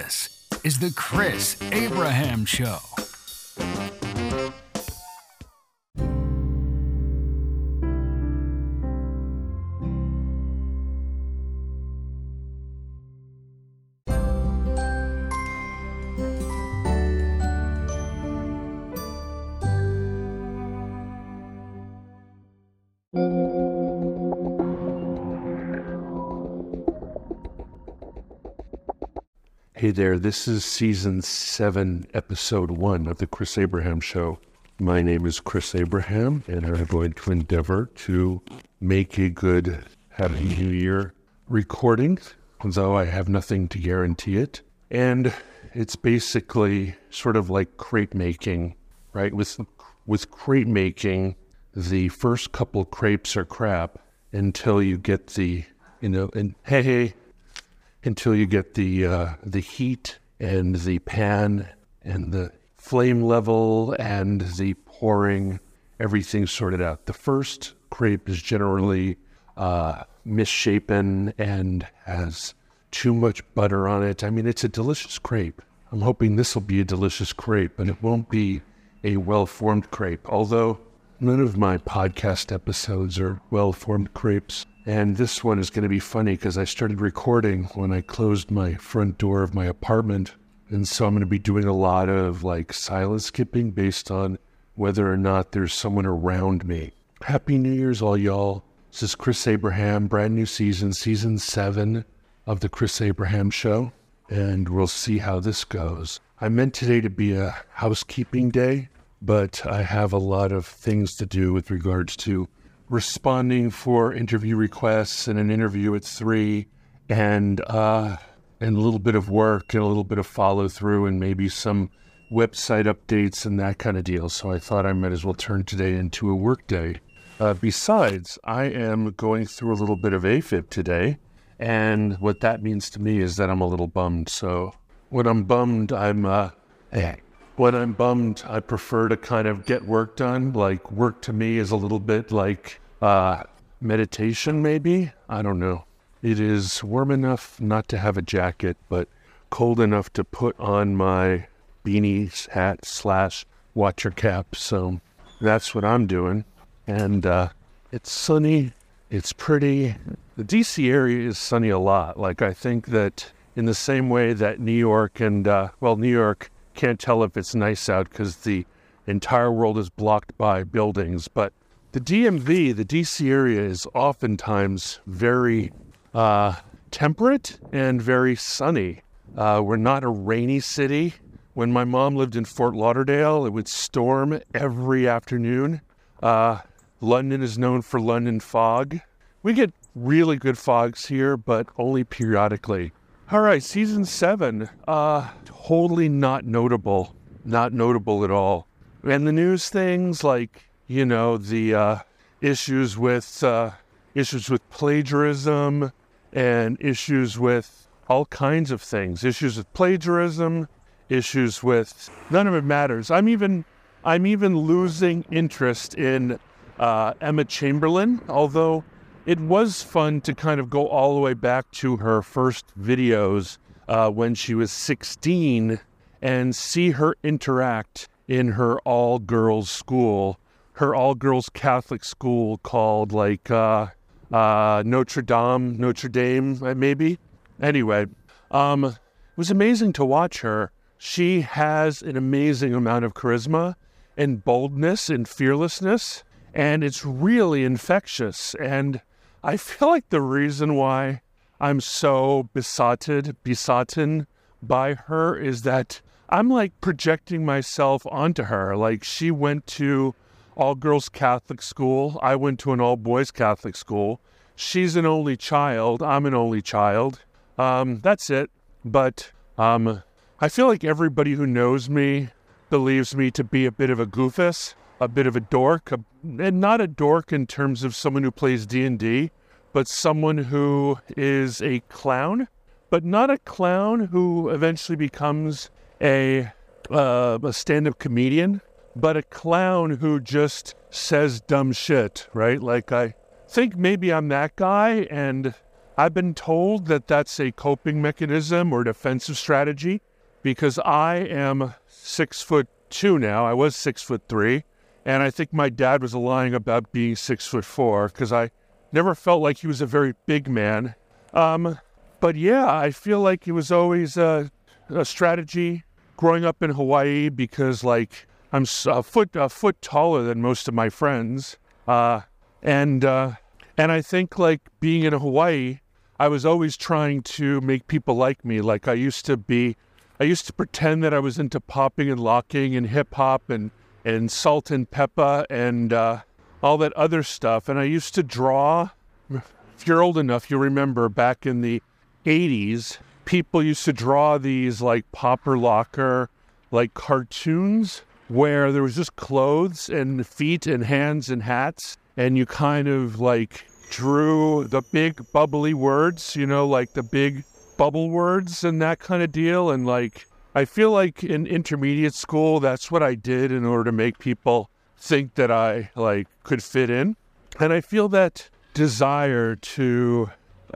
This is the Chris Abraham Show. Hey there, this is Season 7, Episode 1 of the Chris Abraham Show. My name is Chris Abraham, and I'm going to endeavor to make a good Happy New Year recording, though I have nothing to guarantee it. And it's basically sort of like crepe making, right? With crepe making, the first couple crepes are crap until you get until you get the heat and the pan and the flame level and the pouring, everything sorted out. The first crepe is generally misshapen and has too much butter on it. I mean, it's a delicious crepe. I'm hoping this will be a delicious crepe, but it won't be a well-formed crepe, although none of my podcast episodes are well-formed crepes. And this one is going to be funny because I started recording when I closed my front door of my apartment. And so I'm going to be doing a lot of silence skipping based on whether or not there's someone around me. Happy New Year's, all y'all. This is Chris Abraham, brand new season, Season 7 of the Chris Abraham Show. And we'll see how this goes. I meant today to be a housekeeping day, but I have a lot of things to do with regards to responding for interview requests and an interview at 3 and a little bit of work and a little bit of follow through and maybe some website updates and that kind of deal. So I thought I might as well turn today into a work day. Besides, I am going through a little bit of AFib today, and what that means to me is that I'm a little bummed. So when I'm bummed, I prefer to kind of get work done. Like, work to me is a little bit like meditation, maybe? I don't know. It is warm enough not to have a jacket, but cold enough to put on my beanie hat / watcher cap. So that's what I'm doing. And it's sunny. It's pretty. The DC area is sunny a lot. I think that in the same way that New York and, New York can't tell if it's nice out because the entire world is blocked by buildings. But the DMV, the DC area, is oftentimes very temperate and very sunny. We're not a rainy city. When my mom lived in Fort Lauderdale, it would storm every afternoon. London is known for London fog. We get really good fogs here, but only periodically. All right, Season 7, totally not notable at all. And the news things the issues with plagiarism and issues with all kinds of things. Issues with plagiarism, issues with none of it matters. I'm even losing interest in Emma Chamberlain, although it was fun to kind of go all the way back to her first videos when she was 16 and see her interact in her all-girls school, her all-girls Catholic school called Notre Dame, maybe? Anyway, it was amazing to watch her. She has an amazing amount of charisma and boldness and fearlessness, and it's really infectious. And I feel like the reason why I'm so besotten by her is that I'm projecting myself onto her. She went to all-girls Catholic school. I went to an all-boys Catholic school. She's an only child. I'm an only child. That's it. But I feel like everybody who knows me believes me to be a bit of a goofus, a bit of a dork, and not a dork in terms of someone who plays D&D, but someone who is a clown, but not a clown who eventually becomes a stand-up comedian, but a clown who just says dumb shit, right? I think maybe I'm that guy, and I've been told that that's a coping mechanism or defensive strategy because I am 6'2" now. I was 6'3", and I think my dad was lying about being 6'4" because I never felt like he was a very big man. But yeah, I feel like it was always a strategy growing up in Hawaii because like I'm a foot taller than most of my friends. And I think like being in Hawaii, I was always trying to make people like me. Like I used to pretend that I was into popping and locking and hip hop and salt and pepper and all that other stuff. And I used to draw. If you're old enough, you'll remember back in the 80s, people used to draw these like popper locker, like cartoons where there was just clothes and feet and hands and hats. And you kind of like drew the big bubbly words, like the big bubble words and that kind of deal. And like, I feel like in intermediate school, that's what I did in order to make people think that I like could fit in. And I feel that desire to,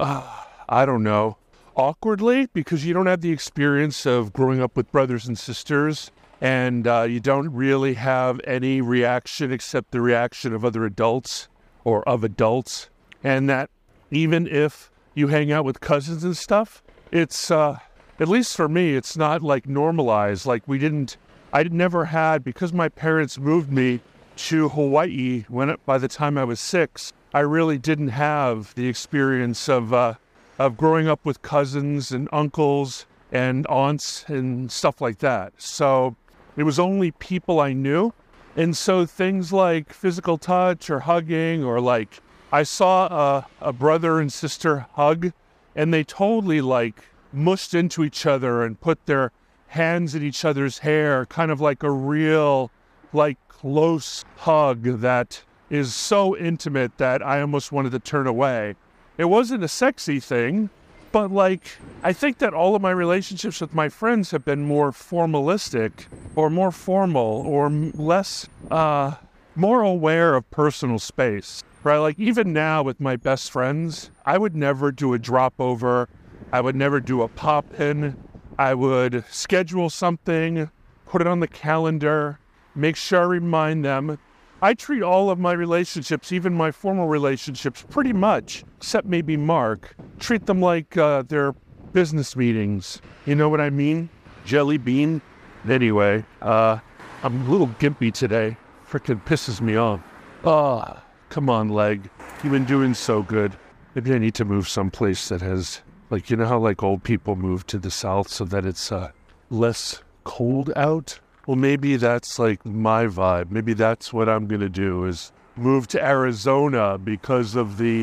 I don't know, awkwardly, because you don't have the experience of growing up with brothers and sisters, and you don't really have any reaction except the reaction of other adults or of adults. And that even if you hang out with cousins and stuff, it's, at least for me, it's not like normalized. Like I never had, because my parents moved me to Hawaii by the time I was 6, I really didn't have the experience of growing up with cousins and uncles and aunts and stuff like that. So it was only people I knew. And so things like physical touch or hugging, or like I saw a brother and sister hug, and they totally like mushed into each other and put their hands in each other's hair, kind of like a real like close hug that is so intimate that I almost wanted to turn away. It wasn't a sexy thing, but like, I think that all of my relationships with my friends have been more formalistic or more formal or less, more aware of personal space, right? Like even now with my best friends, I would never do a drop over. I would never do a pop in. I would schedule something, put it on the calendar, make sure I remind them. I treat all of my relationships, even my formal relationships, pretty much, except maybe Mark, treat them like they're business meetings. You know what I mean? Jelly bean. Anyway, I'm a little gimpy today. Frickin' pisses me off. Come on, leg. You've been doing so good. Maybe I need to move someplace that has, like, you know how like old people move to the south so that it's less cold out? Well, maybe that's like my vibe. Maybe that's what I'm going to do is move to Arizona because of the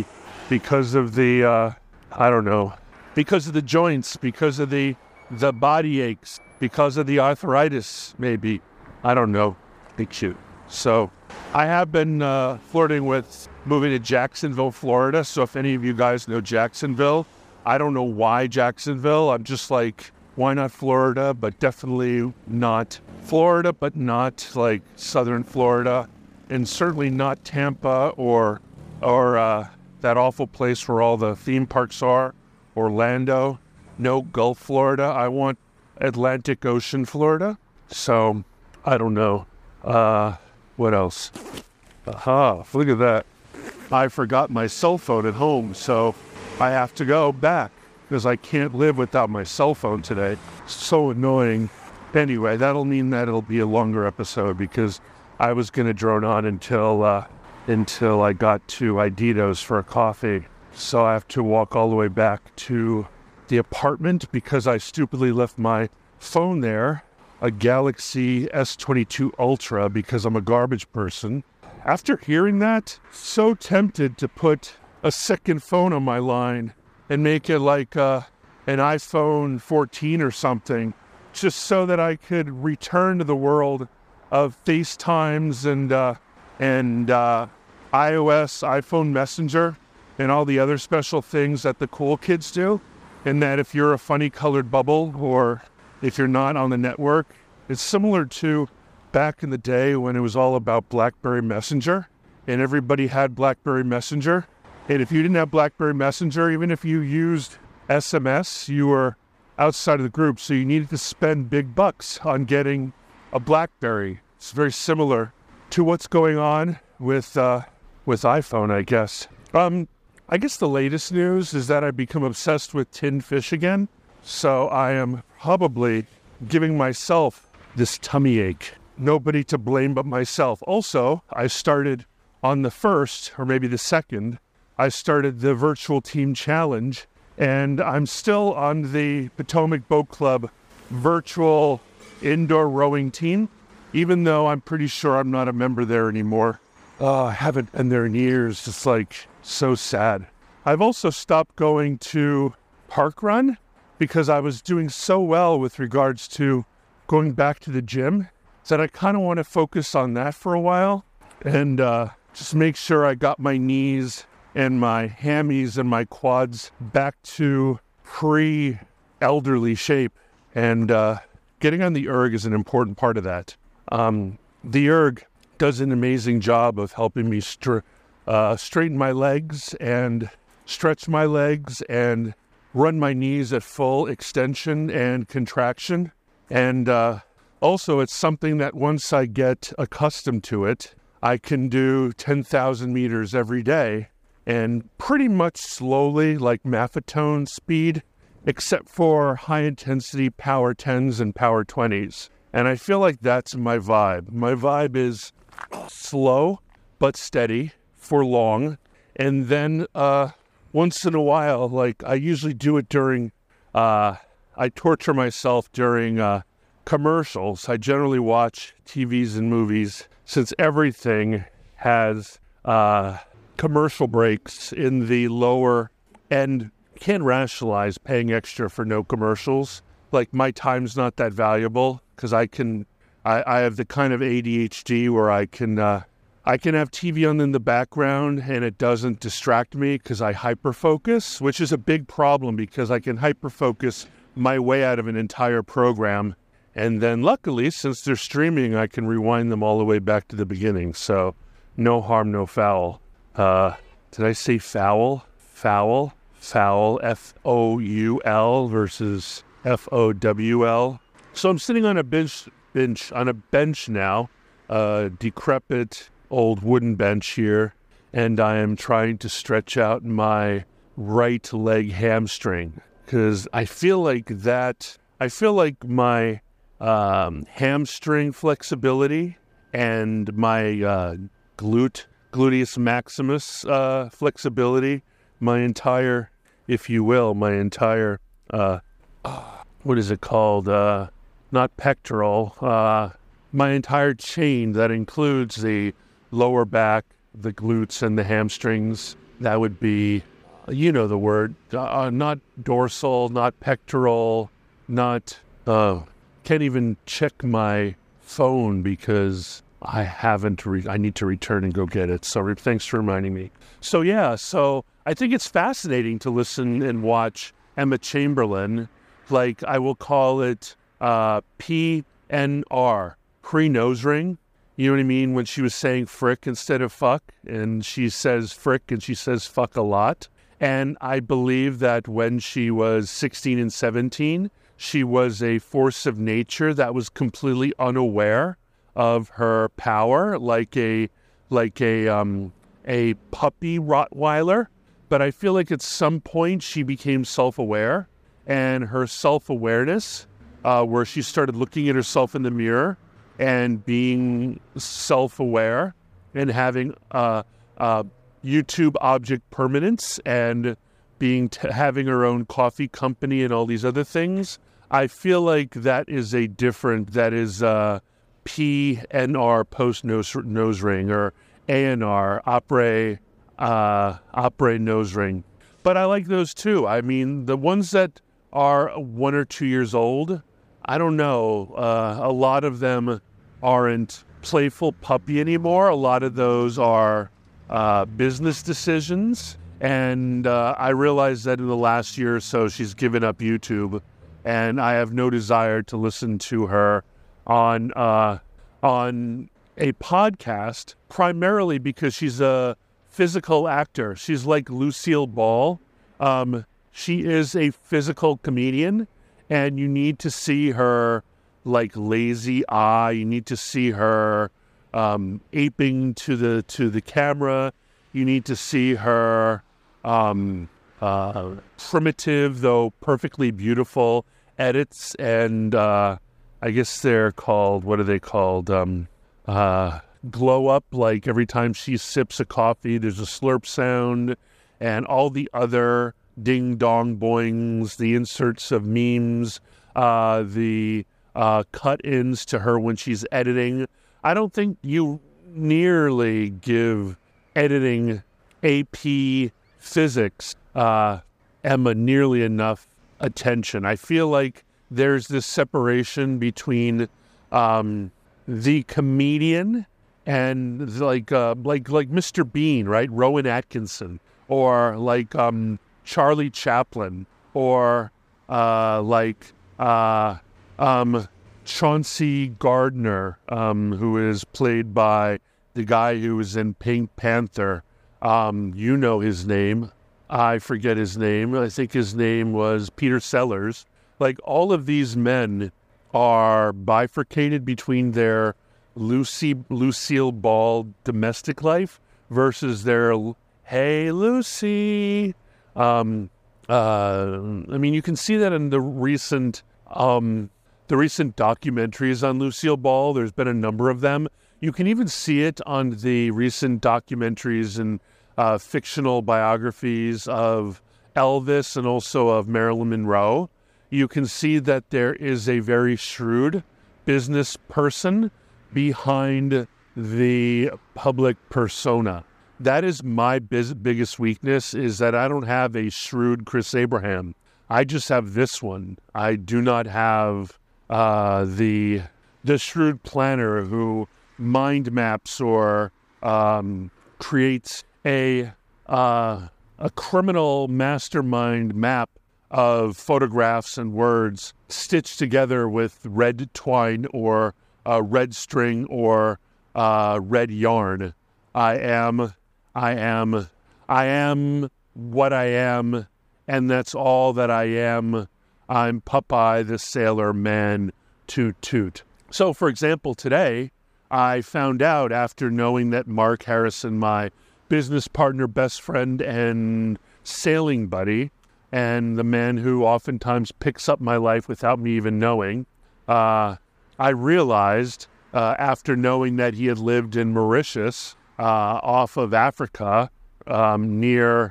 I don't know, because of the joints, because of the body aches, because of the arthritis, maybe. I don't know. Big shoot. So I have been flirting with moving to Jacksonville, Florida. So if any of you guys know Jacksonville, I don't know why Jacksonville. I'm just like, why not Florida? But definitely not Florida, but not like southern Florida, and certainly not Tampa or that awful place where all the theme parks are, Orlando. No, Gulf Florida. I want Atlantic Ocean Florida. So I don't know. What else? Look at that. I forgot my cell phone at home, so I have to go back because I can't live without my cell phone today. So annoying. Anyway, that'll mean that it'll be a longer episode because I was going to drone on until I got to Idito's for a coffee. So I have to walk all the way back to the apartment because I stupidly left my phone there, a Galaxy S22 Ultra, because I'm a garbage person. After hearing that, so tempted to put a second phone on my line and make it like an iPhone 14 or something, just so that I could return to the world of FaceTimes and iOS, iPhone Messenger, and all the other special things that the cool kids do. And that if you're a funny colored bubble or if you're not on the network, it's similar to back in the day when it was all about BlackBerry Messenger and everybody had BlackBerry Messenger. And if you didn't have BlackBerry Messenger, even if you used SMS, you were outside of the group. So you needed to spend big bucks on getting a BlackBerry. It's very similar to what's going on with iPhone, I guess. I guess the latest news is that I've become obsessed with tinned fish again. So I am probably giving myself this tummy ache. Nobody to blame but myself. Also, I started on the 1st, or maybe the 2nd, I started the virtual team challenge, and I'm still on the Potomac Boat Club virtual indoor rowing team, even though I'm pretty sure I'm not a member there anymore. I haven't been there in years. It's like so sad. I've also stopped going to Park Run because I was doing so well with regards to going back to the gym that I kind of want to focus on that for a while and just make sure I got my knees and my hammies and my quads back to pre-elderly shape. And getting on the erg is an important part of that. The erg does an amazing job of helping me straighten my legs and stretch my legs and run my knees at full extension and contraction. And also, it's something that once I get accustomed to it, I can do 10,000 meters every day and pretty much slowly, like Maffetone speed, except for high-intensity power 10s and power 20s. And I feel like that's my vibe. My vibe is slow but steady for long. And then once in a while, like I usually do it during, I torture myself during commercials. I generally watch TVs and movies since everything has commercial breaks in the lower end. Can't rationalize paying extra for no commercials. Like my time's not that valuable because I have the kind of ADHD where I can have TV on in the background and it doesn't distract me because I hyperfocus, which is a big problem because I can hyperfocus my way out of an entire program. And then luckily, since they're streaming, I can rewind them all the way back to the beginning. So no harm, no foul. Did I say foul? Foul, F-O-U-L versus F-O-W-L. So I'm sitting on a bench now, a decrepit old wooden bench here, and I am trying to stretch out my right leg hamstring because I feel like my hamstring flexibility and my gluteus maximus flexibility, my entire, if you will, what is it called? Not pectoral, my entire chain that includes the lower back, the glutes, and the hamstrings. That would be, you know the word, not dorsal, not pectoral, not, can't even check my phone because I haven't, I need to return and go get it. So thanks for reminding me. So I think it's fascinating to listen and watch Emma Chamberlain. Like I will call it PNR, pre-nose ring. You know what I mean? When she was saying frick instead of fuck, and she says frick and she says fuck a lot. And I believe that when she was 16 and 17, she was a force of nature that was completely unaware of her power, like a puppy Rottweiler. But I feel like at some point she became self-aware, and her self-awareness, where she started looking at herself in the mirror and being self-aware and having YouTube object permanence and having her own coffee company and all these other things. I feel like that is PNR post nose ring, or ANR après nose ring. But I like those too. I mean, the ones that are 1 or 2 years old, I don't know. A lot of them aren't playful puppy anymore. A lot of those are business decisions. And I realized that in the last year or so, she's given up YouTube. And I have no desire to listen to her on a podcast, primarily because she's a physical actor. She's like Lucille Ball. She is a physical comedian, and you need to see her like lazy eye. You need to see her aping to the camera. You need to see her primitive though perfectly beautiful edits, and I guess they're called, what are they called? Glow up, like every time she sips a coffee, there's a slurp sound, and all the other ding dong boings, the inserts of memes, the cut-ins to her when she's editing. I don't think you nearly give editing AP physics Emma nearly enough attention. I feel like there's this separation between the comedian and like Mr. Bean, right? Rowan Atkinson, or like Charlie Chaplin, or Chauncey Gardner, who is played by the guy who was in Pink Panther. You know his name. I forget his name. I think his name was Peter Sellers. Like, all of these men are bifurcated between their Lucille Ball domestic life versus their "Hey Lucy." I mean, you can see that in the recent documentaries on Lucille Ball. There's been a number of them. You can even see it on the recent documentaries and fictional biographies of Elvis and also of Marilyn Monroe. You can see that there is a very shrewd business person behind the public persona. That is my biggest weakness, is that I don't have a shrewd Chris Abraham. I just have this one. I do not have the shrewd planner who mind maps or creates a criminal mastermind map of photographs and words stitched together with red twine or red string or red yarn. I am what I am, and that's all that I am. I'm Popeye the Sailor Man, toot toot. So, for example, today, I found out, after knowing that Mark Harrison, my business partner, best friend, and sailing buddy, and the man who oftentimes picks up my life without me even knowing, I realized, after knowing that he had lived in Mauritius, off of Africa, near,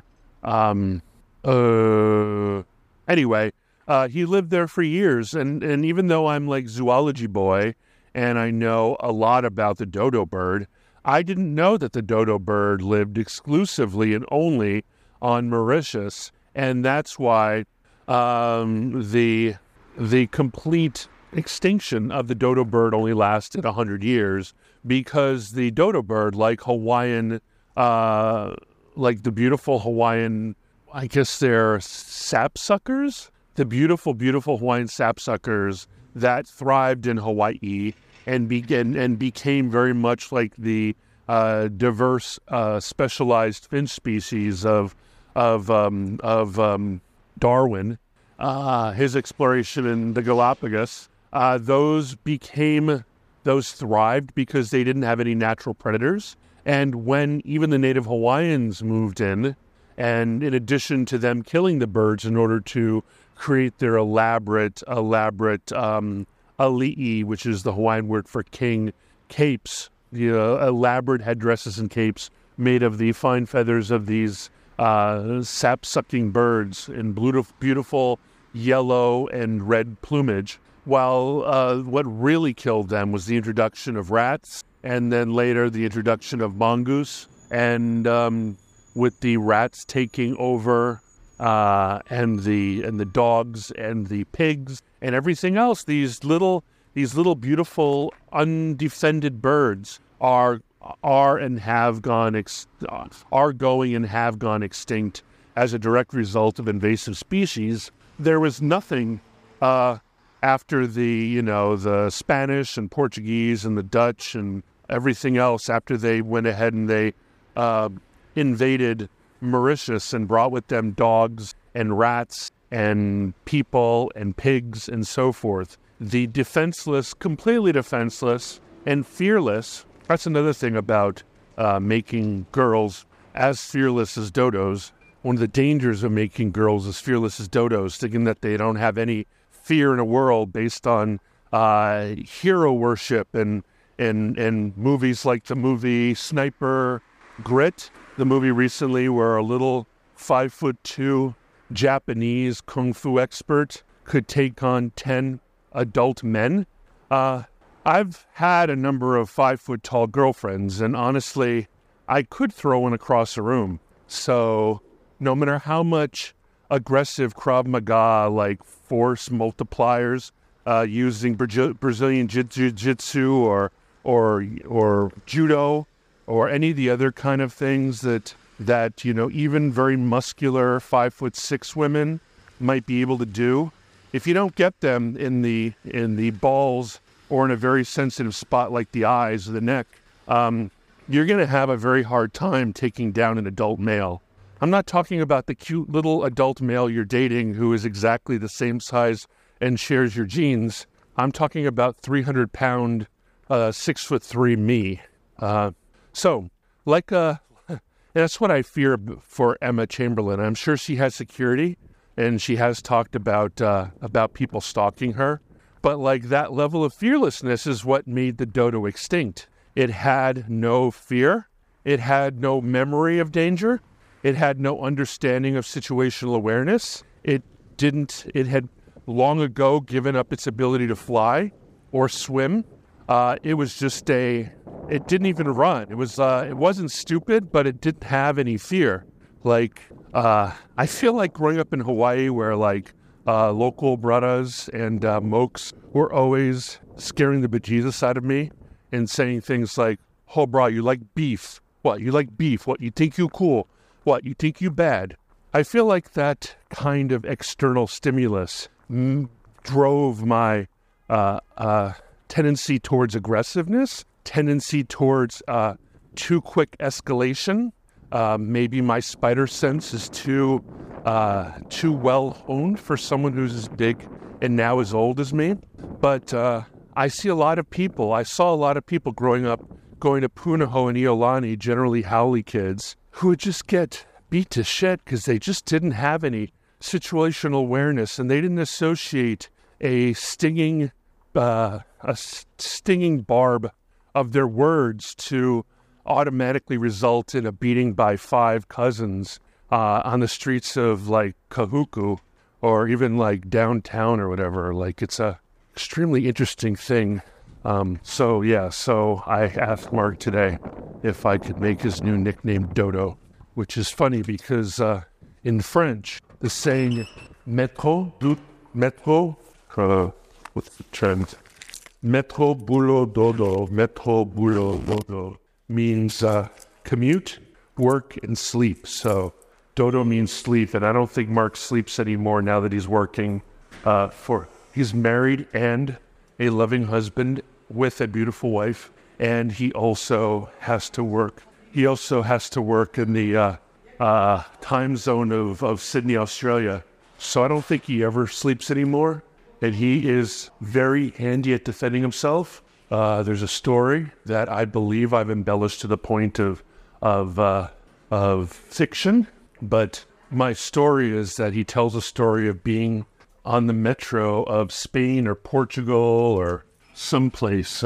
anyway, he lived there for years, and even though I'm like zoology boy, and I know a lot about the dodo bird, I didn't know that the dodo bird lived exclusively and only on Mauritius, and that's why the complete extinction of the dodo bird only lasted 100 years, because the dodo bird, like Hawaiian, like the beautiful Hawaiian, I guess they're sapsuckers, the beautiful, beautiful Hawaiian sapsuckers that thrived in Hawaii and became very much like the diverse, specialized finch species of Darwin, his exploration in the Galapagos. Those thrived because they didn't have any natural predators. And when even the native Hawaiians moved in, and in addition to them killing the birds in order to create their elaborate ali'i, which is the Hawaiian word for king, capes, the elaborate headdresses and capes made of the fine feathers of these sap-sucking birds in beautiful yellow and red plumage, while what really killed them was the introduction of rats, and then later the introduction of mongoose, and with the rats taking over, and the dogs and the pigs and everything else, these little beautiful undefended birds are going and have gone extinct as a direct result of invasive species. There was nothing after the Spanish and Portuguese and the Dutch and everything else, after they went ahead and they invaded Mauritius and brought with them dogs and rats and people and pigs and so forth. The defenseless, completely defenseless and fearless. That's another thing about making girls as fearless as dodos. One of the dangers of making girls as fearless as dodos, thinking that they don't have any fear in a world based on hero worship and movies like the movie Sniper Grit, the movie recently where a little 5'2" Japanese kung fu expert could take on 10 adult men. I've had a number of 5-foot-tall girlfriends, and honestly, I could throw one across a room. So no matter how much aggressive Krav Maga, like force multipliers, using Brazilian Jiu-Jitsu or Judo or any of the other kind of things that even very muscular 5'6" women might be able to do, if you don't get them in the balls or in a very sensitive spot like the eyes or the neck, you're going to have a very hard time taking down an adult male. I'm not talking about the cute little adult male you're dating who is exactly the same size and shares your genes. I'm talking about 300-pound, 6'3" me. That's what I fear for Emma Chamberlain. I'm sure she has security, and she has talked about people stalking her. But like that level of fearlessness is what made the dodo extinct. It had no fear. It had no memory of danger. It had no understanding of situational awareness. It had long ago given up its ability to fly or swim. It didn't even run. It wasn't stupid, but it didn't have any fear. I feel like growing up in Hawaii where local brothers and mokes were always scaring the bejesus out of me and saying things like, "Oh, bro, you like beef? What, you like beef? What, you think you cool? What, you think you bad?" I feel like that kind of external stimulus drove my tendency towards aggressiveness, tendency towards too quick escalation. Maybe my spider sense is too well honed for someone who's as big and now as old as me. But I saw a lot of people growing up going to Punahou and Iolani, generally Howley kids, who would just get beat to shit because they just didn't have any situational awareness, and they didn't associate a stinging barb of their words to automatically result in a beating by 5 cousins on the streets of Kahuku or even downtown or whatever. It's a extremely interesting thing. So I asked Mark today if I could make his new nickname Dodo, which is funny because in French, the saying métro what's the trend? Métro boulot dodo means commute, work, and sleep. So dodo means sleep, and I don't think Mark sleeps anymore now that he's working. He's married and a loving husband with a beautiful wife, and he also has to work. He also has to work in the time zone of Sydney, Australia. So I don't think he ever sleeps anymore, and he is very handy at defending himself. There's a story that I believe I've embellished to the point of fiction, but my story is that he tells a story of being on the metro of Spain or Portugal or someplace,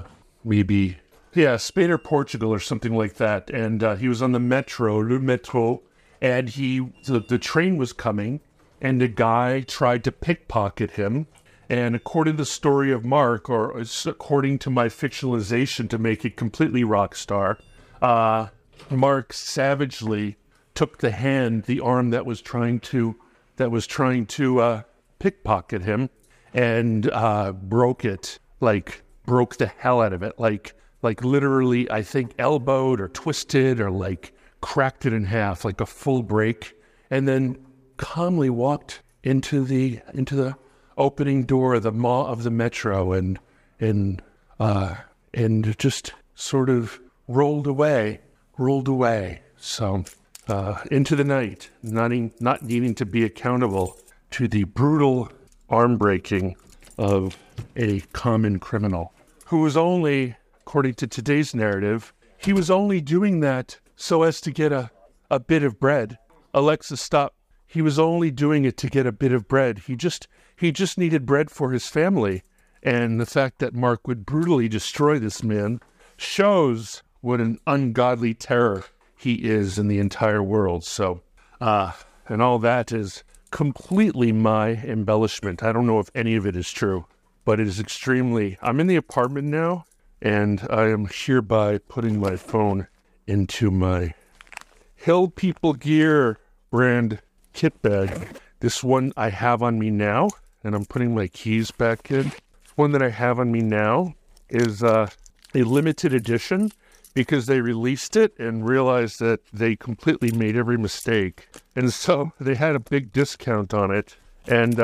Spain or Portugal or something like that. And he was on the metro, Le Metro, and the train was coming, and a guy tried to pickpocket him. And according to the story of Mark, or according to my fictionalization to make it completely rock star, Mark savagely took the arm that was trying to pickpocket him, and broke the hell out of it, like literally, I think elbowed or twisted or cracked it in half, like a full break, and then calmly walked into the opening door of the metro and just sort of rolled away. So into the night, not needing to be accountable to the brutal arm breaking of a common criminal who was only, according to today's narrative, he was only doing that so as to get a bit of bread. Alexa, stop. He was only doing it to get a bit of bread. He just needed bread for his family. And the fact that Mark would brutally destroy this man shows what an ungodly terror he is in the entire world. So, and all that is completely my embellishment. I don't know if any of it is true, but it is extremely... I'm in the apartment now, and I am hereby putting my phone into my Hill People Gear brand kit bag. This one I have on me now, and I'm putting my keys back in. One that I have on me now is a limited edition because they released it and realized that they completely made every mistake. And so they had a big discount on it, and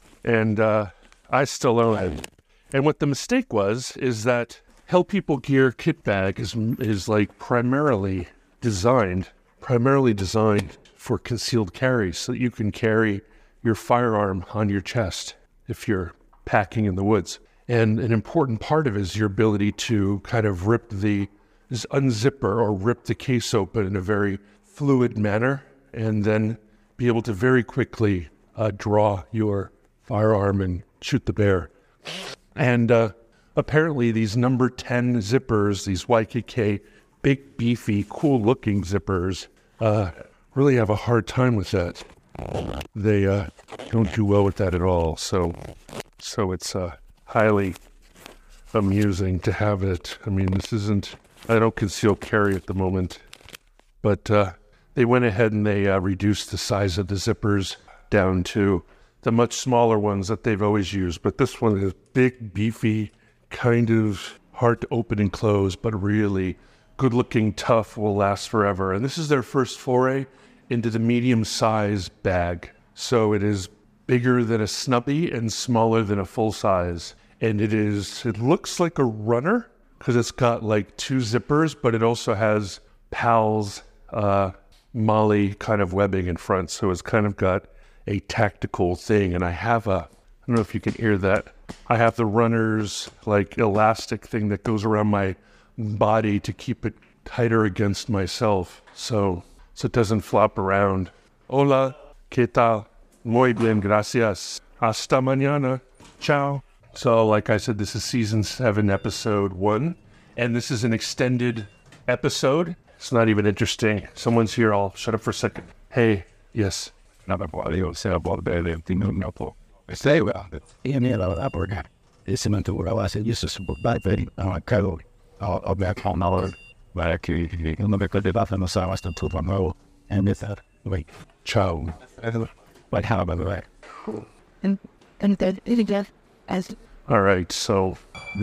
I still own it. And what the mistake was is that Hell People Gear kit bag is like primarily designed for concealed carry, so that you can carry your firearm on your chest if you're packing in the woods. And an important part of it is your ability to kind of unzipper or rip the case open in a very fluid manner, and then be able to very quickly draw your firearm and shoot the bear. And apparently these number 10 zippers, these YKK, big, beefy, cool-looking zippers, really have a hard time with that. They don't do well with that at all. So it's highly amusing to have it. I mean, I don't conceal carry at the moment, but they went ahead and they reduced the size of the zippers down to the much smaller ones that they've always used. But this one is big, beefy, kind of hard to open and close, but really good-looking, tough, will last forever. And this is their first foray into the medium-size bag. So it is bigger than a snubby and smaller than a full-size. And it looks like a runner because it's got like 2 zippers, but it also has PALS Molly kind of webbing in front. So it's kind of got a tactical thing. And I don't know if you can hear that. I have the runner's like elastic thing that goes around my body to keep it tighter against myself. So it doesn't flop around. Hola, ¿qué tal? Muy bien, gracias. Hasta mañana. Ciao. So, like I said, this is season 7, episode 1, and this is an extended episode. It's not even interesting. Someone's here. I'll shut up for a second. Hey, yes. Another body will say about the thing of no. I say, well, in the upper guy. It's meant to what I said, used to support back very, I'll back home, I'll back here. You'll never could live off in the south and 2.0, and with that, wait. Ciao. But how about the way? And then it again as. All right, so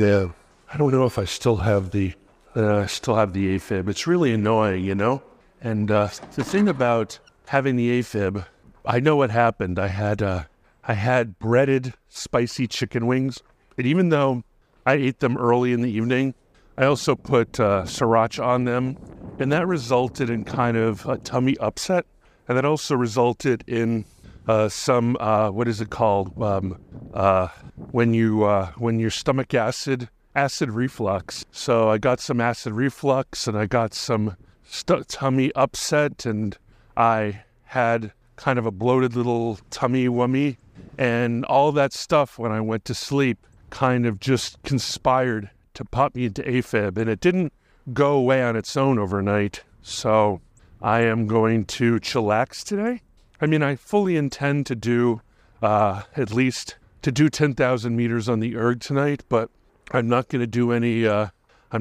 I don't know if I still have the AFib. It's really annoying, you know. And the thing about having the AFib, I know what happened. I had breaded spicy chicken wings, and even though I ate them early in the evening, I also put sriracha on them, and that resulted in kind of a tummy upset, and that also resulted in some what is it called when your stomach acid reflux. So I got some acid reflux, and I got some tummy upset, and I had kind of a bloated little tummy wummy, and all that stuff when I went to sleep kind of just conspired to pop me into AFib, and it didn't go away on its own overnight. So I am going to chillax today. I mean, I fully intend to do at least 10,000 meters on the erg tonight, but I'm not going to do any power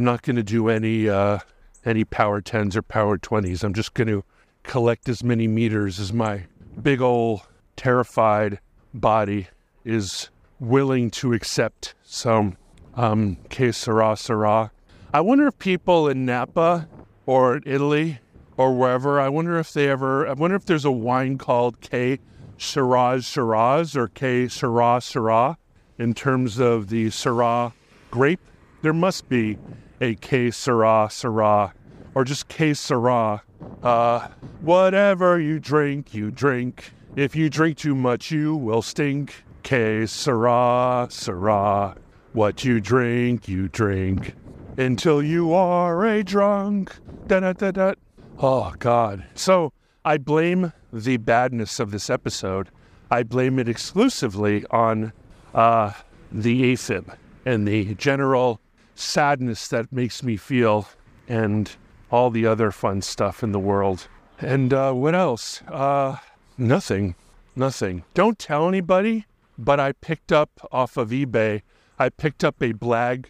10s or power 20s. I'm just going to collect as many meters as my big old terrified body is willing to accept. So, que sera. I wonder if people in Napa or Italy or wherever, I wonder if there's a wine called Que Shiraz or Que Syrah in terms of the Syrah grape. There must be a Que Syrah or just Que Syrah Whatever you drink, you drink. If you drink too much, you will stink. Que sera, sera. What you drink, you drink. Until you are a drunk. Da-da-da-da. Oh, God. So I blame the badness of this episode. I blame it exclusively on the AFib and the general sadness that makes me feel, and all the other fun stuff in the world. And what else? Nothing. Don't tell anybody, but I picked up off of eBay, I picked up a black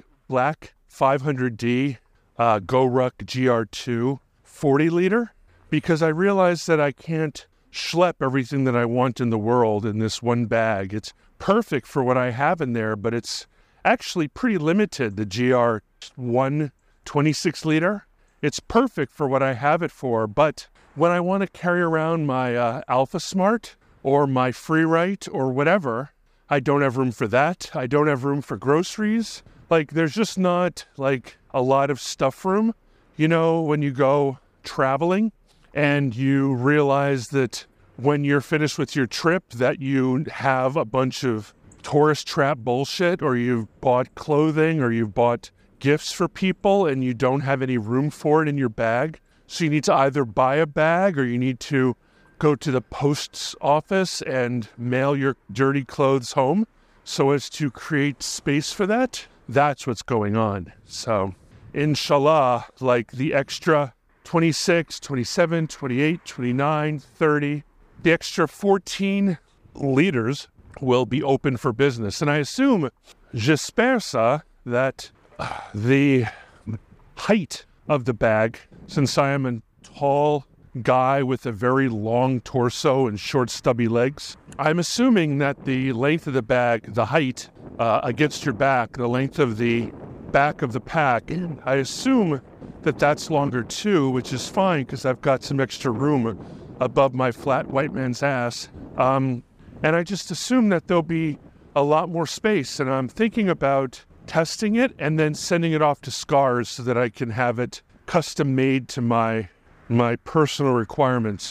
500D GoRuck GR2 40 liter because I realized that I can't schlep everything that I want in the world in this one bag. It's perfect for what I have in there, but it's actually pretty limited, the GR1 26 liter. It's perfect for what I have it for, but when I want to carry around my Alpha Smart or my Freerite or whatever, I don't have room for that. I don't have room for groceries. Like, there's just not, like, a lot of stuff room. You know, when you go traveling and you realize that when you're finished with your trip that you have a bunch of tourist trap bullshit, or you've bought clothing, or you've bought gifts for people and you don't have any room for it in your bag. So you need to either buy a bag or you need to go to the post's office and mail your dirty clothes home so as to create space for that. That's what's going on. So inshallah, like the extra 26, 27, 28, 29, 30, the extra 14 liters will be open for business. And I assume, j'espère ça, that the height of the bag, since I am a tall guy with a very long torso and short stubby legs, I'm assuming that the length of the bag, the height against your back, the length of the back of the pack, I assume that that's longer too, which is fine because I've got some extra room above my flat white man's ass. And I just assume that there'll be a lot more space, and I'm thinking about testing it and then sending it off to Scars so that I can have it custom made to my personal requirements,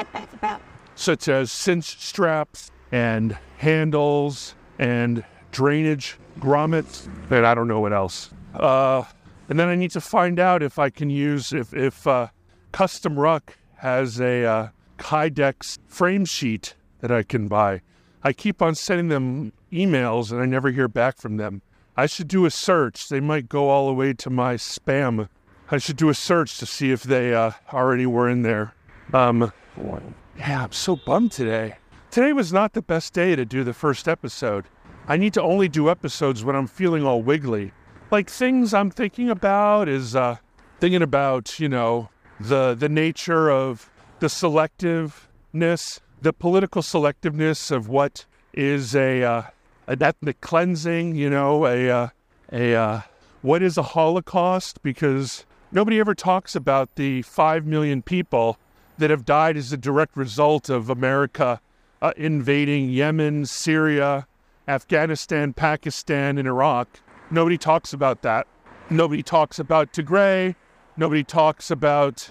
such as cinch straps and handles and drainage grommets, and I don't know what else. And then I need to find out if I can use, if Custom Ruck has a Kydex frame sheet that I can buy. I keep on sending them emails and I never hear back from them. I should do a search. They might go all the way to my spam. I should do a search to see if they are anywhere in there. Yeah, I'm so bummed today. Today was not the best day to do the first episode. I need to only do episodes when I'm feeling all wiggly. Like, things I'm thinking about is thinking about, you know, the nature of the selectiveness, the political selectiveness of what is an ethnic cleansing, you know, what is a Holocaust, because nobody ever talks about the 5 million people that have died as a direct result of America invading Yemen, Syria, Afghanistan, Pakistan, and Iraq. Nobody talks about that. Nobody talks about Tigray. Nobody talks about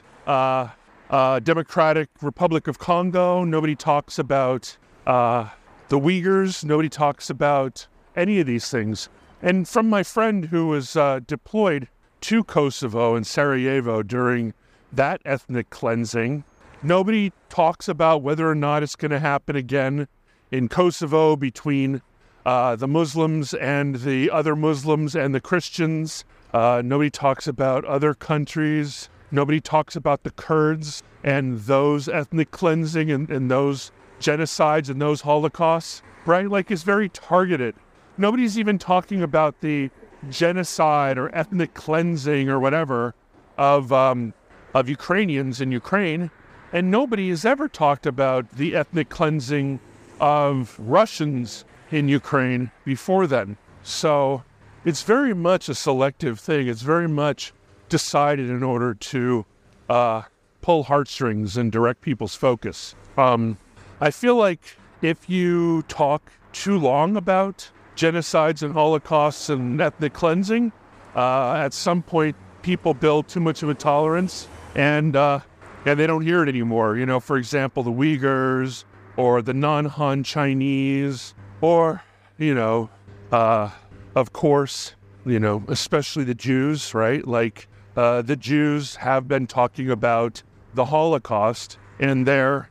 Democratic Republic of Congo. Nobody talks about the Uyghurs. Nobody talks about any of these things. And from my friend who was deployed to Kosovo and Sarajevo during that ethnic cleansing, nobody talks about whether or not it's going to happen again in Kosovo between the Muslims and the other Muslims and the Christians. Nobody talks about other countries. Nobody talks about the Kurds and those ethnic cleansing and those genocides and those Holocausts, right? Like, it's very targeted. Nobody's even talking about the genocide or ethnic cleansing or whatever of Ukrainians in Ukraine. And nobody has ever talked about the ethnic cleansing of Russians in Ukraine before then. So it's very much a selective thing. It's very much decided in order to pull heartstrings and direct people's focus. I feel like if you talk too long about genocides and holocausts and ethnic cleansing, at some point people build too much of a tolerance, and and they don't hear it anymore. For example, the Uyghurs or the non-Han Chinese or, of course, especially the Jews, right? Like the Jews have been talking about the Holocaust and their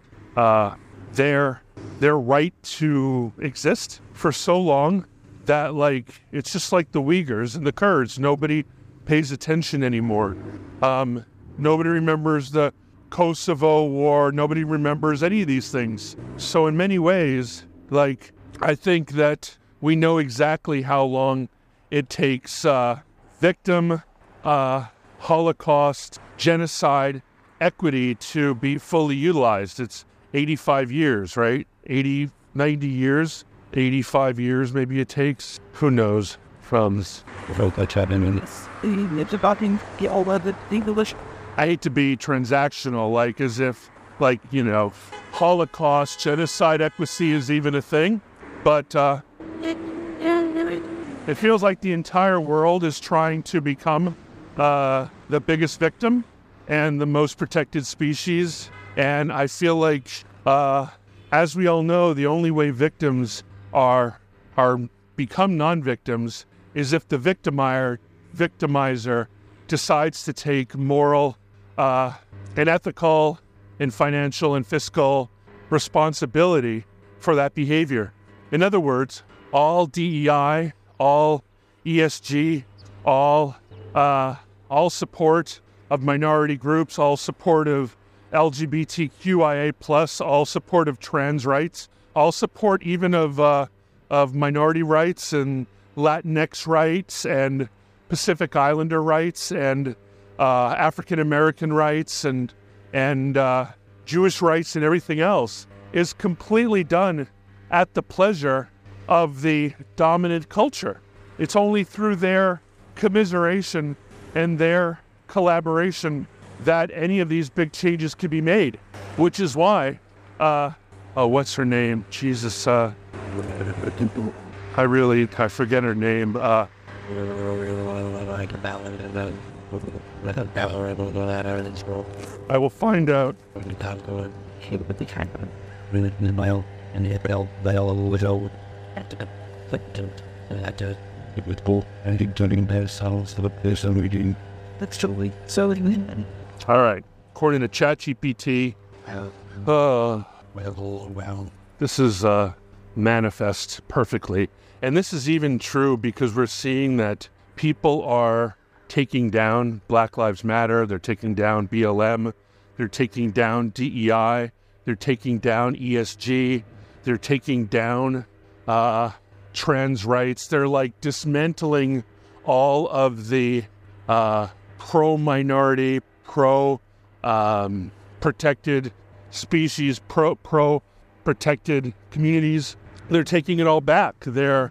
right to exist for so long that, like, it's just like the Uyghurs and the Kurds. Nobody pays attention anymore. Nobody remembers the Kosovo War. Nobody remembers any of these things. So in many ways, like, I think that we know exactly how long it takes victim, Holocaust, genocide, equity to be fully utilized. It's 85 years, right? 80, 90 years, 85 years maybe it takes. Who knows? It's about all of the English. I hate to be transactional, like as if, like, Holocaust, genocide, equity is even a thing. But it feels like the entire world is trying to become the biggest victim and the most protected species. And I feel like, as we all know, the only way victims are become non-victims is if the victimizer decides to take moral and ethical and financial and fiscal responsibility for that behavior. In other words, all DEI, all ESG, all support of minority groups, all support of LGBTQIA+, all support of trans rights, all support even of minority rights and Latinx rights and Pacific Islander rights and African American rights and Jewish rights and everything else is completely done at the pleasure of the dominant culture. It's only through their commiseration and their collaboration that any of these big changes can be made, which is why, what's her name? Jesus, I forget her name. I will find out. All right. According to ChatGPT, this is manifest perfectly. And this is even true because we're seeing that people are taking down Black Lives Matter. They're taking down BLM. They're taking down DEI. They're taking down ESG. They're taking down trans rights. They're like dismantling all of the pro-minority, pro-protected species, pro-protected communities. They're taking it all back. They're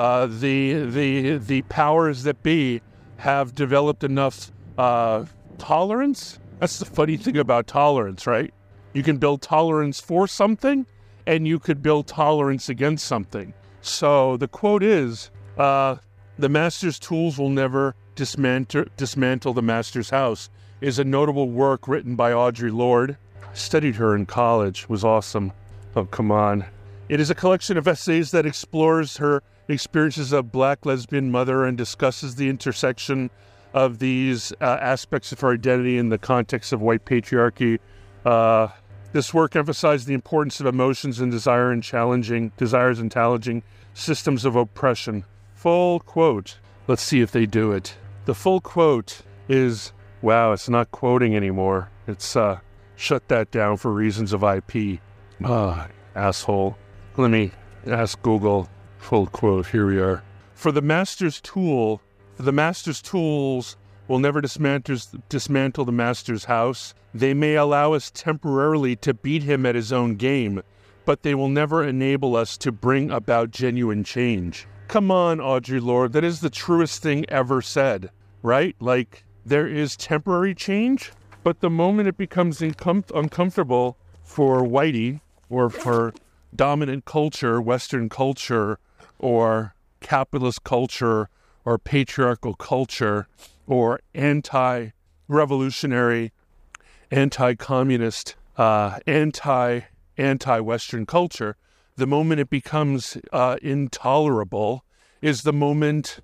the powers that be have developed enough tolerance. That's the funny thing about tolerance, right? You can build tolerance for something, and you could build tolerance against something. So the quote is, the master's tools will never dismantle the master's house, is a notable work written by Audre Lorde. Studied her in college, was awesome. Oh, come on. It is a collection of essays that explores her experiences of Black lesbian mother and discusses the intersection of these aspects of her identity in the context of white patriarchy. This work emphasized the importance of emotions and desires and challenging systems of oppression. Full quote. Let's see if they do it. The full quote is, wow, it's not quoting anymore. It's shut that down for reasons of IP. Asshole. Let me ask Google. Full quote. Here we are. The master's tools will never dismantle the master's house. They may allow us temporarily to beat him at his own game, but they will never enable us to bring about genuine change. Come on, Audre Lorde, that is the truest thing ever said, right? Like, there is temporary change, but the moment it becomes uncomfortable for whitey or for dominant culture, Western culture, or capitalist culture, or patriarchal culture, or anti-revolutionary, anti-communist, anti-Western culture, the moment it becomes intolerable is the moment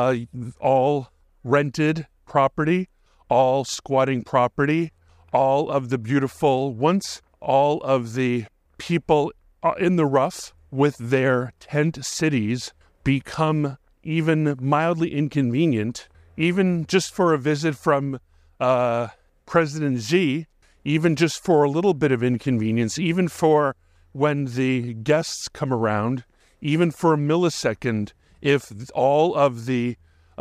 all rented property, all squatting property, all of the beautiful, once all of the people in the rough with their tent cities become even mildly inconvenient, even just for a visit from President Xi, even just for a little bit of inconvenience, even for when the guests come around, even for a millisecond, if all of the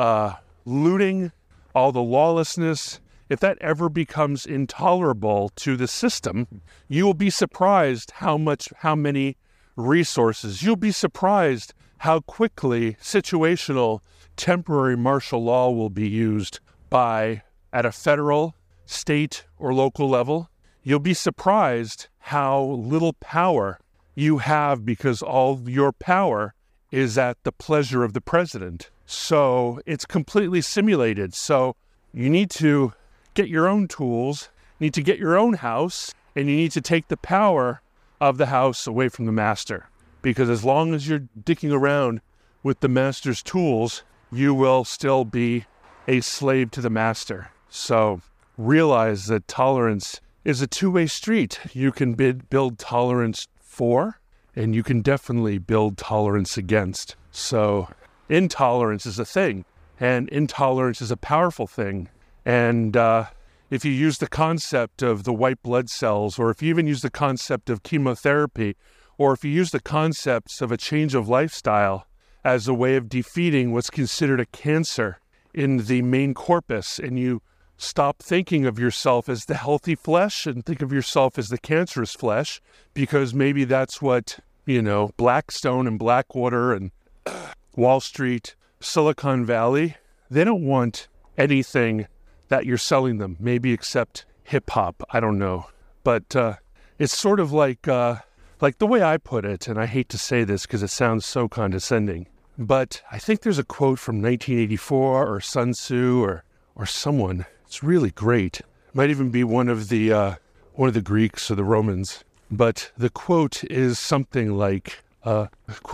looting, all the lawlessness, if that ever becomes intolerable to the system, you will be surprised how many resources, you'll be surprised how quickly situational temporary martial law will be used at a federal, state, or local level. You'll be surprised how little power you have because all your power is at the pleasure of the president. So it's completely simulated. So you need to get your own tools, you need to get your own house, and you need to take the power of the house away from the master. Because as long as you're dicking around with the master's tools, you will still be a slave to the master. So realize that tolerance is a two-way street. You can build tolerance for, and you can definitely build tolerance against. So intolerance is a thing, and intolerance is a powerful thing. And if you use the concept of the white blood cells, or if you even use the concept of chemotherapy, or if you use the concepts of a change of lifestyle as a way of defeating what's considered a cancer in the main corpus, and you stop thinking of yourself as the healthy flesh and think of yourself as the cancerous flesh, because maybe that's what, Blackstone and Blackwater and Wall Street, Silicon Valley, they don't want anything that you're selling them, maybe except hip-hop, I don't know. But it's sort of like the way I put it, and I hate to say this because it sounds so condescending, but I think there's a quote from 1984 or Sun Tzu or someone. It's really great. It might even be one of the Greeks or the Romans. But the quote is something like, you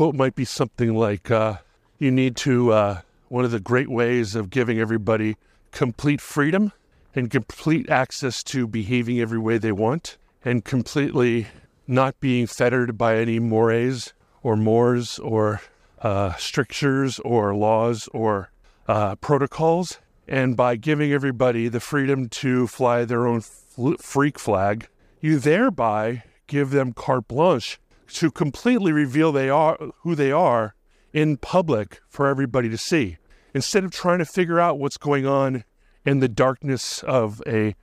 need to, one of the great ways of giving everybody complete freedom and complete access to behaving every way they want and completely not being fettered by any mores or strictures or laws or protocols. And by giving everybody the freedom to fly their own freak flag, you thereby give them carte blanche to completely reveal who they are in public for everybody to see. Instead of trying to figure out what's going on in the darkness of a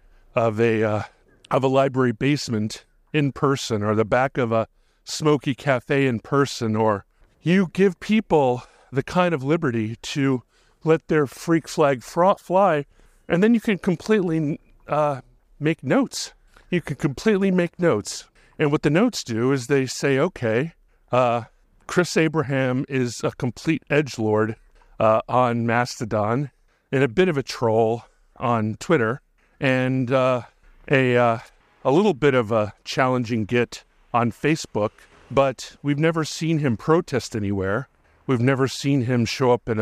library basement in person, or the back of a smoky cafe in person, or you give people the kind of liberty to let their freak flag fly, and then you can completely make notes. You can completely make notes. And what the notes do is they say, okay, Chris Abraham is a complete edgelord on Mastodon, and a bit of a troll on Twitter, and a little bit of a challenging git on Facebook, but we've never seen him protest anywhere. We've never seen him show up in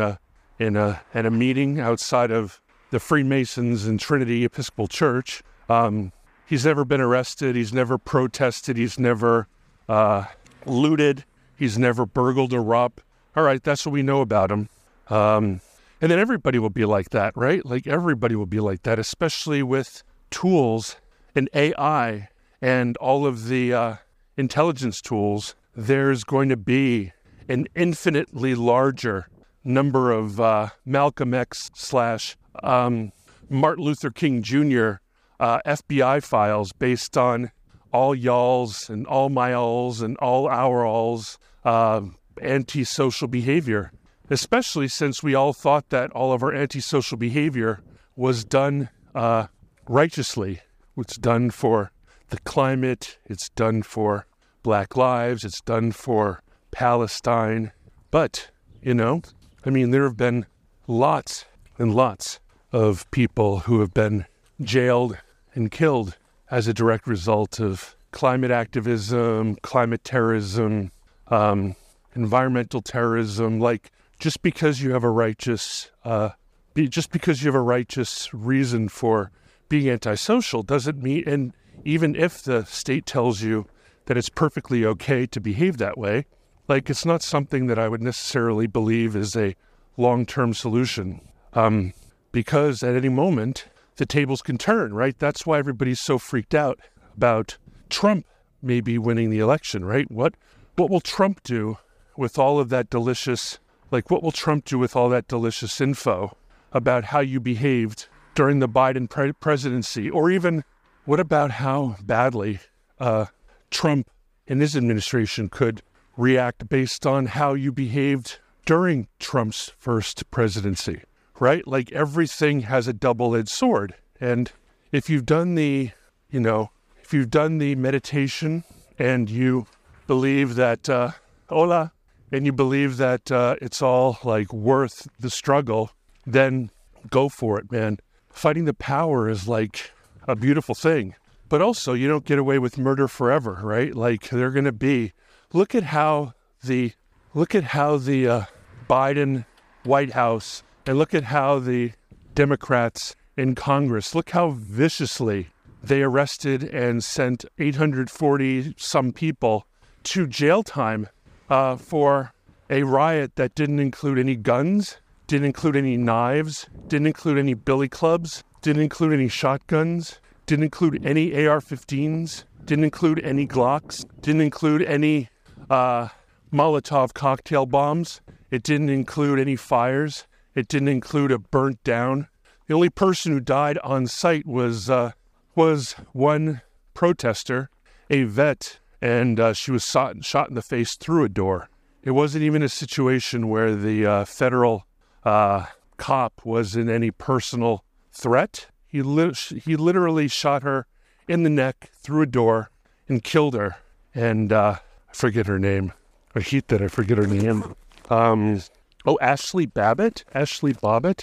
a meeting outside of the Freemasons and Trinity Episcopal Church. He's never been arrested. He's never protested. He's never looted. He's never burgled or robbed. All right, that's what we know about him. And then everybody will be like that, right? Like everybody will be like that, especially with tools and AI and all of the intelligence tools. There's going to be an infinitely larger number of Malcolm X / Martin Luther King Jr. FBI files based on all y'all's and all my alls and all our alls antisocial behavior, especially since we all thought that all of our antisocial behavior was done righteously. It's done for the climate, it's done for Black lives, it's done for Palestine. But, there have been lots and lots of people who have been jailed and killed as a direct result of climate activism, climate terrorism, environmental terrorism. Like, just because you have a righteous reason for being antisocial doesn't mean, and even if the state tells you that it's perfectly okay to behave that way, like, it's not something that I would necessarily believe is a long-term solution, because at any moment the tables can turn, right? That's why everybody's so freaked out about Trump maybe winning the election, right? What will Trump do with all of that delicious, what will Trump do with all that delicious info about how you behaved during the Biden presidency? Or even, what about how badly Trump and his administration could react based on how you behaved during Trump's first presidency, right? Like, everything has a double-edged sword. And if you've done the meditation and you believe that, and you believe that it's all like worth the struggle, then go for it, man. Fighting the power is like a beautiful thing. But also, you don't get away with murder forever, right? Like, they're going to be, look at how the Biden White House, and look at how the Democrats in Congress, look how viciously they arrested and sent 840 some people to jail time for a riot that didn't include any guns, didn't include any knives, didn't include any billy clubs, didn't include any shotguns, didn't include any AR-15s, didn't include any Glocks, didn't include any Molotov cocktail bombs. It didn't include any fires. It didn't include a burnt down. The only person who died on site was one protester, a vet, and she was shot in the face through a door. It wasn't even a situation where the federal cop was in any personal threat. He literally shot her in the neck through a door and killed her. And I forget her name. I hate that I forget her name. Ashley Babbitt? Ashley Babbitt?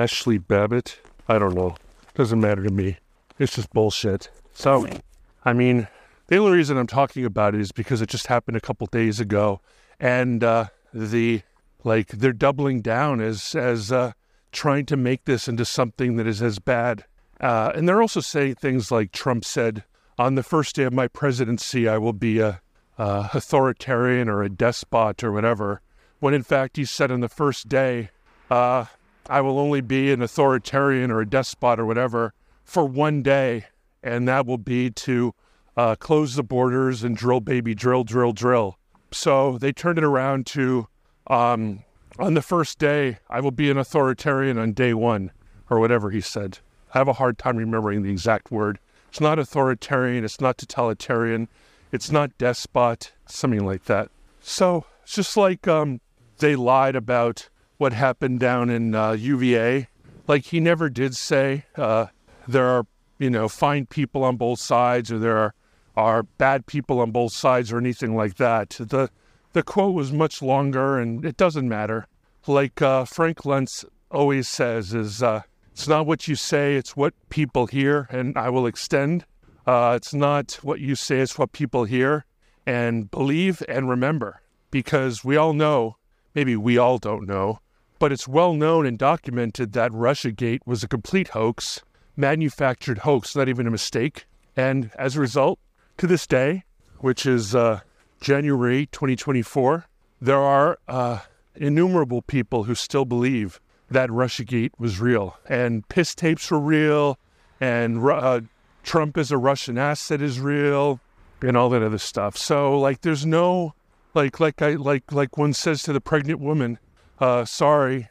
I don't know. Doesn't matter to me. It's just bullshit. So, I mean, the only reason I'm talking about it is because it just happened a couple days ago. And they're doubling down as trying to make this into something that is as bad. And they're also saying things like Trump said, on the first day of my presidency, I will be a authoritarian or a despot or whatever, when in fact he said on the first day, I will only be an authoritarian or a despot or whatever for one day, and that will be to close the borders and drill, baby, drill, drill, drill. So they turned it around to, on the first day, I will be an authoritarian on day one, or whatever he said. I have a hard time remembering the exact word. It's not authoritarian, it's not totalitarian, it's not despot, something like that. So it's just like they lied about what happened down in UVA. Like, he never did say there are, fine people on both sides, or there are bad people on both sides, or anything like that. The quote was much longer, and it doesn't matter. Like Frank Luntz always says, it's not what you say, it's what people hear, and I will extend. It's not what you say, it's what people hear, and believe and remember. Because we all know, maybe we all don't know, but it's well known and documented that Russiagate was a complete hoax, manufactured hoax, not even a mistake. And as a result, to this day, which is January 2024, there are innumerable people who still believe that Russiagate was real, and piss tapes were real, and Trump as a Russian asset is real, and all that other stuff. So, like, there's no, like one says to the pregnant woman, sorry,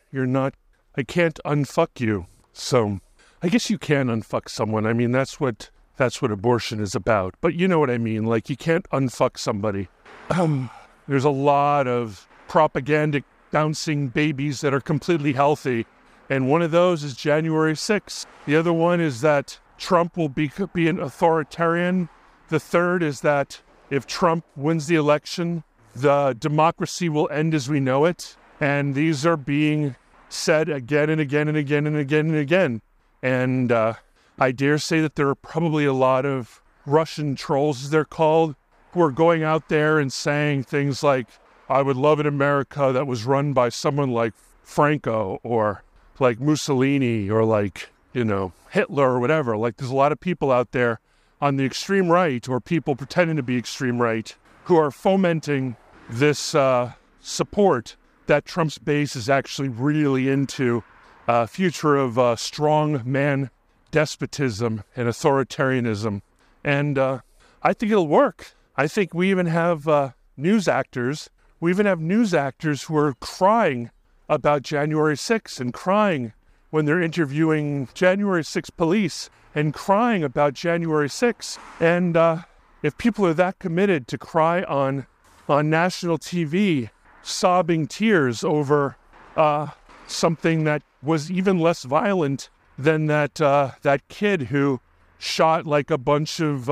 I can't unfuck you. So, I guess you can unfuck someone. I mean, that's what abortion is about. But you know what I mean. Like, you can't unfuck somebody. There's a lot of propagandic bouncing babies that are completely healthy. And one of those is January 6th. The other one is that Trump will be an authoritarian. The third is that if Trump wins the election, the democracy will end as we know it. And these are being said again and again and again and again and again. And I dare say that there are probably a lot of Russian trolls, as they're called, who are going out there and saying things like, I would love an America that was run by someone like Franco or like Mussolini or like, Hitler or whatever. Like, there's a lot of people out there on the extreme right or people pretending to be extreme right who are fomenting this support that Trump's base is actually really into a future of strong man despotism and authoritarianism. And I think it'll work. I think we even have news actors. We even have news actors who are crying about January 6th and crying when they're interviewing January 6th police and crying about January 6th. And if people are that committed to cry on national TV, sobbing tears over something that was even less violent than that kid who shot like a bunch of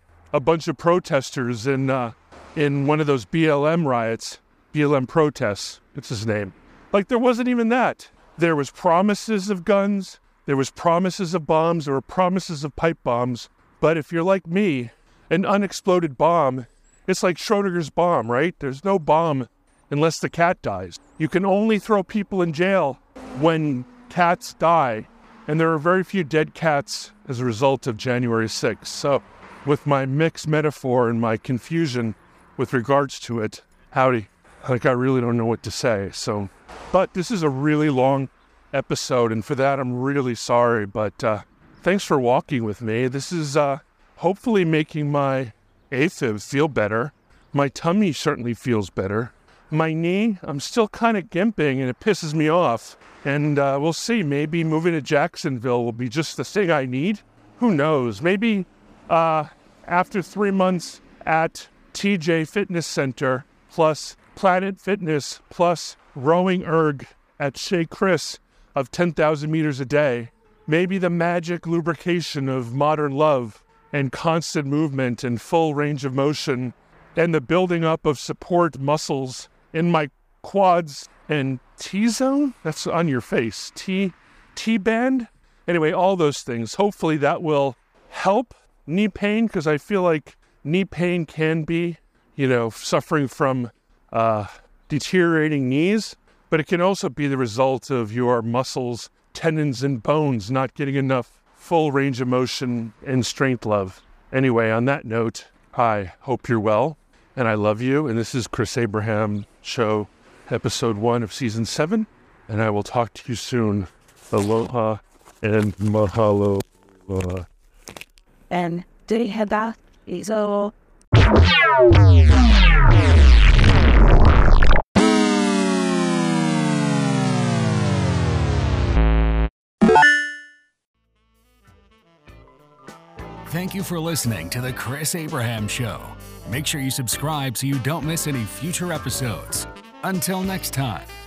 protesters in one of those BLM riots, BLM protests. It's his name. Like, there wasn't even that. There was promises of guns. There was promises of bombs. There were promises of pipe bombs. But if you're like me, an unexploded bomb, it's like Schrodinger's bomb, right? There's no bomb unless the cat dies. You can only throw people in jail when cats die. And there are very few dead cats as a result of January 6th. So with my mixed metaphor and my confusion with regards to it, howdy. Like, I really don't know what to say. So, but this is a really long episode, and for that, I'm really sorry. But thanks for walking with me. This is hopefully making my AFib feel better. My tummy certainly feels better. My knee, I'm still kind of gimping, and it pisses me off. And we'll see. Maybe moving to Jacksonville will be just the thing I need. Who knows? Maybe after 3 months at TJ Fitness Center, plus Planet Fitness, plus rowing erg at Chez Chris of 10,000 meters a day, maybe the magic lubrication of modern love and constant movement and full range of motion and the building up of support muscles in my quads and T-zone, that's on your face, T-band. Anyway, all those things. Hopefully that will help knee pain, because I feel like knee pain can be, suffering from deteriorating knees, but it can also be the result of your muscles, tendons, and bones not getting enough full range of motion and strength love. Anyway, on that note, I hope you're well, and I love you, and this is Chris Abraham Show, Episode 1 of Season 7, and I will talk to you soon. Aloha and mahalo. And they had that is all. Thank you for listening to The Chris Abraham Show. Make sure you subscribe so you don't miss any future episodes. Until next time.